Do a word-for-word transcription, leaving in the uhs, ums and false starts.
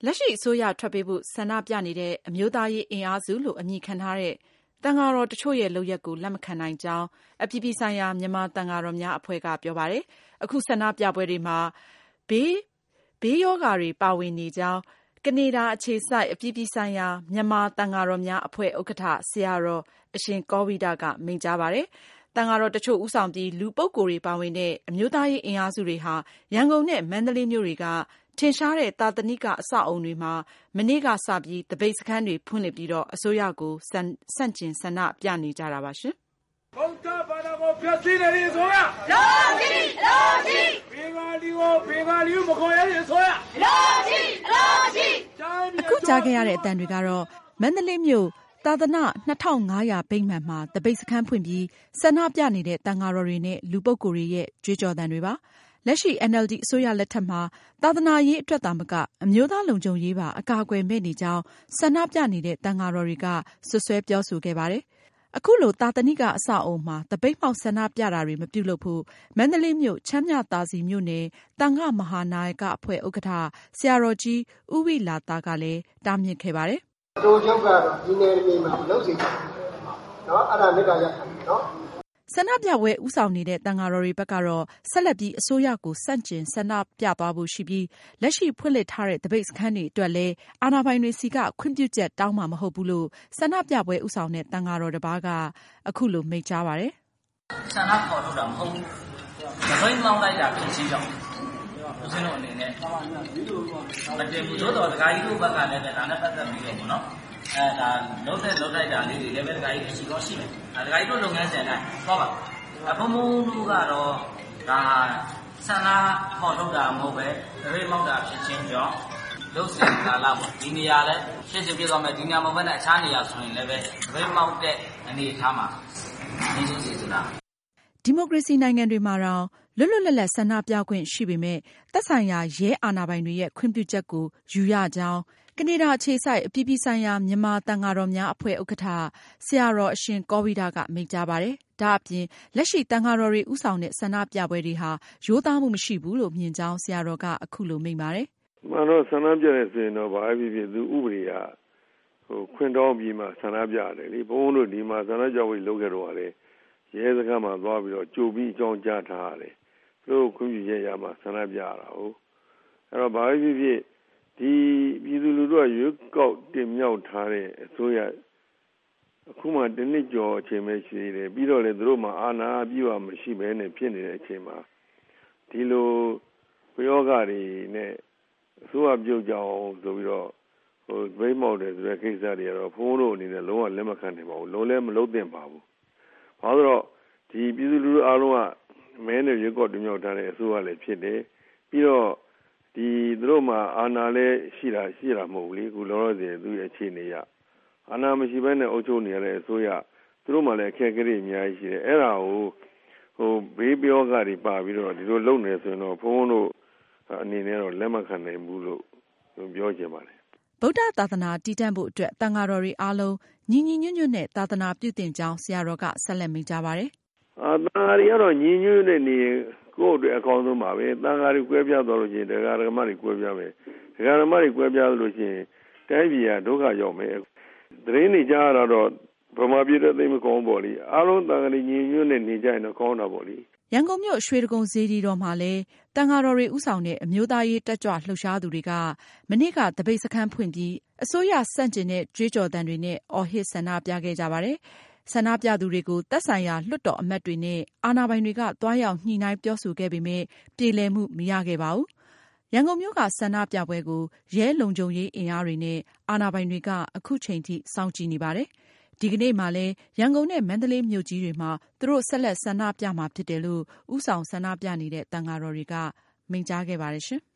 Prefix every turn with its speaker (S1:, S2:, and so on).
S1: လက်ရှိအစိုးရထွက်ပေးဖို့ဆန္ဒပြနေတဲ့အမျိုးသားရေးအင်အားစုလို့အမည်ခံထားတဲ့သံဃာတော်တချို့ရဲ့လုပ်ရပ်ကိုလက်မခံနိုင်ကြောင်းအပြည်ပြည်ဆိုင်ရာမြန်မာသံဃာတော်များအဖွဲ့ကပြောပါတယ်။အခုဆန္ဒပြပွဲတွေမှာဘေးဘေးရောဂါတွေပါဝင်နေကြောင်းကနေဒါအခြေစိုက်အပြည်ပြည်ဆိုင်ရာမြန်မာသံဃာတော်များအဖွဲ့ဥက္ကဋ္ဌဆရာတော်အရှင်ကောဝိဒကမိန့်ကြားပါတယ်။သံဃာတော်တချို့ဦးဆောင်ပြီးလူပုဂ္ဂိုလ်တွေပါဝင်တဲ့အမျိုးသားရေးအင်အားစုတွေဟာရန်ကုန်နဲ့မန္တလေးမြို့တွေကထင်ရှားတဲ့သာသနိကအဆောက်အုံတွေမှာမနေ့ကစပြီးတပိတ်စခန်းတွေဖွင့်လှစ်ပြီးတော့အစိုးရကိုဆန့်ကျင်ဆန္ဒပြနေကြတာပါရှင်
S2: ။ဗုဒ္ဓဘာသာကိုဖျက်ဆီးနေတဲ့အစိုးရ
S3: လောကြီးလောကြီး
S2: ဘေဂါလီကိုဘေဂါလီကိုမခေါ်ရတဲ့အစိုးရ
S3: လောကြီးလောကြီး
S1: အခုကြားခဲ့ရတဲ့အတန်တွေကတော့မန္တလေးမြို့သာသနာနှစ်ထောင်ငါးရာဗိမာန်မှာတပိတ်စခန်းဖွင့်ပြီးဆန္ဒပြနေတဲ့တန်ဃာတော်တွေနဲ့လူပုဂ္ဂိုလ်တွေရဲ့ကြွေးကြော်သံတွေပါလက်ရှိ အန် အယ်လ် ဒီ အစိုးရလက်ထက်မှာသာသနာရေးအတွက်သာမကအမျိုးသားလုံခြုံရေးပါအကာအကွယ်မဲ့နေကြောင်းဆန္ဒပြနေတဲ့တန်ဃာတော်တွေကဆွဆွဲပြောဆိုခဲ့ပါတယ်။အခုလိုသာသနိကအဆောက်အုံမှာတပိတ်မှောက်ဆန္ဒပြတာတွေမပြုလုပ်ဖို့မန္တလေးမြို့ချမ်းမြသာစီမြို့နယ်တန်ခမဟာနာယကအဖွဲ့ဥက္ကဋ္ဌဆရာတော်ကြီးဦးဝိလာသကလည်းတားမြစ်ခဲ့ပါတယ်
S4: ။တို့ချုပ်ကတော့ဒီနယ်မြေမှာမလုပ်စေချင်ဘူး။နော်အဲ့ဒါမေတ္တာရပ်ခံနော်
S1: ဆန္ဒပြပွဲဦးဆောင်နေတဲ့တန်ဃာတော်တွေဘက်ကတော့ဆက်လက်ပြီးအစိုးရကိုဆန့်ကျင်ဆန္ဒပြသွားဖို့ရှိပြီးလက်ရှိဖွင့်လှစ်ထားတဲ့တပိတ်စခန်းတွေအတွက်လည်းအာဏာပိုင်တွေစီကခွင့်ပြုချက်တောင်းမှာမဟုတ်ဘူးလို့ဆန္ဒပြပွဲဦးဆောင်တဲ့တန်ဃာတော်တစ်ပါးကအခုလိုမိန့်ကြားပါတယ်
S5: ။ဆန္ဒခေါ်ထုတ်တာမဟုတ်ဘူး။မသိမ်းမောင်းလိုက်တာဖြစ်ချင်းကြောင့်ဦးဇင်းတို့အနေနဲ့မတည်ဘူးသို့တော်ဒကာကြီးတို့ဘက်ကလည်းဒါနဲ့ပတ်သက်ပြီးတော့ပေါ့နော်အဲဒါလုံးတဲ့လုံးလိုက်တာလေးတွေလည်းပဲဒကာကြီးရှိကောရှိမယ်။ဒကာကြီးတို့လုပ်ငန်းစဉ်အတိုင်းသွားပါ။အဖုံဖုံတို့ကတော့ဒါဆန္ဒခေါ်ထုတ်တာမဟုတ်ပဲဒရိမောက်တာဖြစ်ချင်းကြောင့်လုံးစင်ကာလာပေါ့ဒီနေရာလဲရှင်းရှင်းပြသွားမယ်ဒီနေရာမဟုတ်ဘဲနဲ့အခြားနေရာဆိုရင်လည်းပဲဒရိမောက်တဲ့အနေအထားမှာနေစုစီဆိုတာ
S1: ဒီမိုကရေစီနိုင်ငံတွေမှာတော့လွတ်လွတ်လပ်လပ်ဆန္ဒပြခွင့်ရှိပေမဲ့သက်ဆိုင်ရာရဲအာဏာပိုင်တွေရဲ့ခွင့်ပြုချက်ကိုယူရကြောင်းကနေဒါအခြေစိုက်အပြည်ပြည်ဆိုင်ရာမြန်မာသံဃာတော်များအဖွဲ့ဥက္ကဋ္ဌဆရာတော်အရှင်ကောဝိဒကမိန့်ကြားပါတယ်။ဒါအပြင်လက်ရှိသံဃာတော်တွေဦးဆောင်တဲ့ဆန္ဒပြပွဲတွေဟာရိုးသားမှုမရှိဘူးလို့မြင်ကြောင်းဆရာတော်ကအခုလိုမိန့်ပါတယ်
S2: ။မှန်တော့ဆန္ဒပြတဲ့ဆိုရင်တော့ဘာဖြစ်ဖြစ်သူဥပဒေကဟိုခွင့်တောင်းပြီးမှဆန္ဒပြတယ်လေဘုန်းတို့ဒီမှာဆန္ဒပြပွဲလုပ်ခဲ့တော့ရတယ်ရဲစခန်းမှာသွားပြီးတော့ကြိုပြီးအကြောင်းကြားထားရတယ်သူတို့ခွင့်ပြုချက်ရမှဆန္ဒပြရတာဟုတ်အဲ့တော့ဘာဖြစ်ဖြစ်ဒီပြည်သူလူထုကရွေးကောက်တင်မြှောက်ထားတဲ့အစိုးရအခုမှတနစ်ကျော်အချိန်ပဲရှိသေးတယ်ပြီးတော့လေသူတို့မှာအာဏာပြည့်ဝမရှိဘဲနဲ့ဖြစ်နေတဲ့အချိန်မှာဒီလိုဘယောဂတွေနဲ့အစိုးရပြုတ်ကြအောင်ဆိုပြီးတော့ဟိုဗိမောက်တယ်ဆိုတဲ့ကိစ္စတွေကတော့ဘုန်းတို့အနေနဲ့လုံးဝလက်မခံနိုင်ပါဘူးလုံးလည်းမလုံးသင့်ပါဘူးဘာလို့တော့ဒီပြည်သူလူထုအားလုံးကမဲနဲ့ရွေးကောက်တင်မြှောက်ထားတဲ့အစိုးရလည်းဖြစ်တယ်ပြီးတော့ဒီသူတို့မှာအာဏာလည်းရှိတာရှိတာမဟုတ်ဘူးလေခုလောလောဆယ်သူ့ရဲ့အခြေအနေရအာဏာမရှိဘဲနဲ့အုပ်ချုပ်နေရတဲ့အစိုးရသူတို့မှလည်းအခက်အခဲတွေအများကြီးရှိတယ်အဲ့ဒါကိုဟိုဘေးပြောကတွေပါပြီးတော့ဒီလိုလုပ်နေဆိုရင်တော့ဘုန်းတို့အနေနဲ့တော့လက်မခံနိုင်ဘူးလို့ပြောချင်ပါတယ်
S1: ဗုဒ္ဓသာသနာတည်တံ့ဖို့အတွက်တန်ဃာတော်တွေအားလုံးညီညီညွတ်ညွတ်နဲ့သာသနာပြုတင်ကြောင်းဆရာတော်ကဆက်လက်မိန့်ကြားပါတယ်
S2: အာတန်ဃာတွေကတော့ညီညွတ်တဲ့နေကိုယ့်အတွက်အကောင်းဆုံးပါပဲတန်ဃာတွေကွဲပြားသွားလို့ရှိရင်တရားဓမ္မတွေကွဲပြားမယ်တရားဓမ္မတွေကွဲပြားလို့ရှိရင်တိုင်းပြည်ကဒုက္ခရောက်မယ်သတင်းတွေကြားရတော့ဗမာပြည်တဲ့သိမကောင်းပေါ့လေအားလုံးတန်ဃာတွေညီညွတ်နဲ့နေကြရင်တော့ကောင်းတာပေါ့လေ
S1: ရန်ကုန်မြို့ရွှေဒဂုံဈေးကြီးတော်မှာလည်းတန်ဃာတော်တွေဥဆောင်တဲ့အမျိုးသားရေးတက်ကြွလှုပ်ရှားသူတွေကမနေ့ကတပိတ်စခန်းဖွင့်ပြီးအစိုးရဆန့်ကျင်တဲ့ကြွေးကြော်သံတွေနဲ့အော်ဟစ်ဆန္ဒပြခဲ့ကြပါတယ်ဆန္ဒပြသူတွေကိုသက်ဆိုင်ရာလွှတ်တော်အမတ်တွေနဲ့အာဏာပိုင်တွေကတွားရောက်ညှိနှိုင်းပြောဆိုခဲ့ပေမဲ့ပြေလည်မှုမရခဲ့ပါဘူးရန်ကုန်မြို့ကဆန္ဒပြပွဲကိုရဲလုံခြုံရေးအင်အားတွေနဲ့အာဏာပိုင်တွေကအခုချိန်ထိစောင့်ကြည့်နေပါတယ်ဒီကနေ့မှလည်းရန်ကုန်နဲ့မန္တလေးမြို့ကြီးတွေမှာသူတို့ဆက်လက်ဆန္ဒပြမှာဖြစ်တယ်လို့ဥဆောင်ဆန္ဒပြနေတဲ့တန်ဃာတော်တွေကမိန့်ကြားခဲ့ပါတယ်ရှင်